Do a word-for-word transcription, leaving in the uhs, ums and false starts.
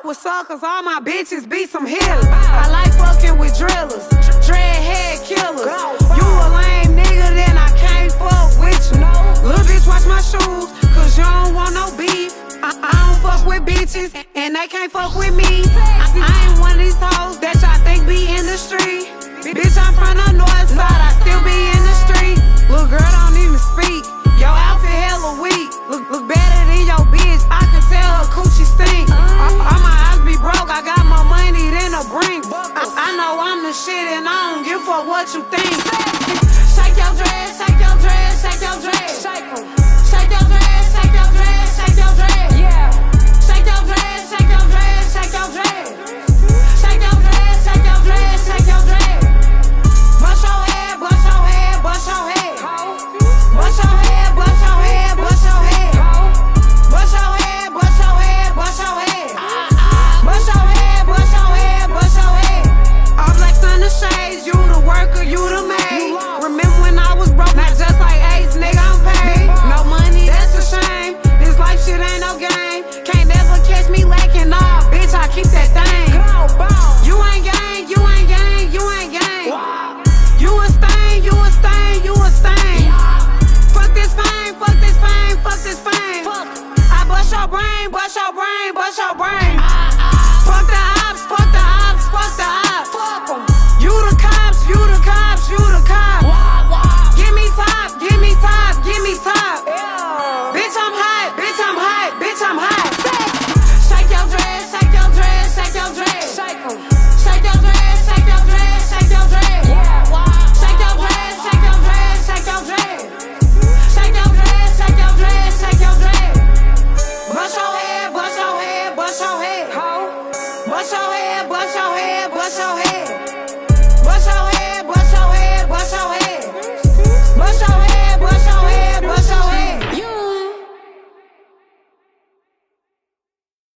with suckers, all my bitches be some hitters. I like fucking with drillers, dreadhead killers. You a lame nigga, then I can't fuck with you. Little bitch, watch my shoes, cause you don't want no beef. I, I don't fuck with bitches, and they can't fuck with me. I, I ain't one of these hoes that y'all think be in the street. Bitch, I'm from the north side, I still be in the street. Little girl don't even speak, your outfit hella weak. Look, look better than your bitch, I can tell her coochie stink. All, all my eyes be broke, I got more money than a brink. I, I know I'm the shit and I don't give a fuck what you think. Shake your dress, shake your dress, shake your dress. Shake your dress, shake your dress, shake your dress. Yeah. Shake your dress, shake your dress, shake your dress. Shake your dress, shake your dress, shake your dress. Bust your head, bust your head, bust your head. Bust your head, bust your head, bust your head. Bust your head, bust your head, bust your head. Bust your head, bust your head, bust your head. All blacks on the shades, you the worker, you the maid. Remember when I was broke, not just like AIDS, nigga, I'm paid. No money, that's a shame. This life shit ain't no game. Can't never catch me lacking, nah, bitch, I keep that thing. You ain't gang, you ain't gang, you ain't gang. You a stain, you a stain, you a stain. Fuck this fame, fuck this fame, fuck this fame. I bust your brain, bust your brain, bust your brain. Fuck the ops, fuck the ops, fuck the ops. You the cops, you the cops, you the cops. Give me top, give me top, give me top. Bitch, I'm hot, bitch, I'm hot, bitch, I'm hot. Shake your dress, shake your dress, shake your dress. Shake your dress, shake your dress, shake your dress. Shake your dress, shake your dress, shake your dress. Shake your dress, shake your dress, shake your dress. Bust your head, bust your head, bust your head. Bust your head, bust your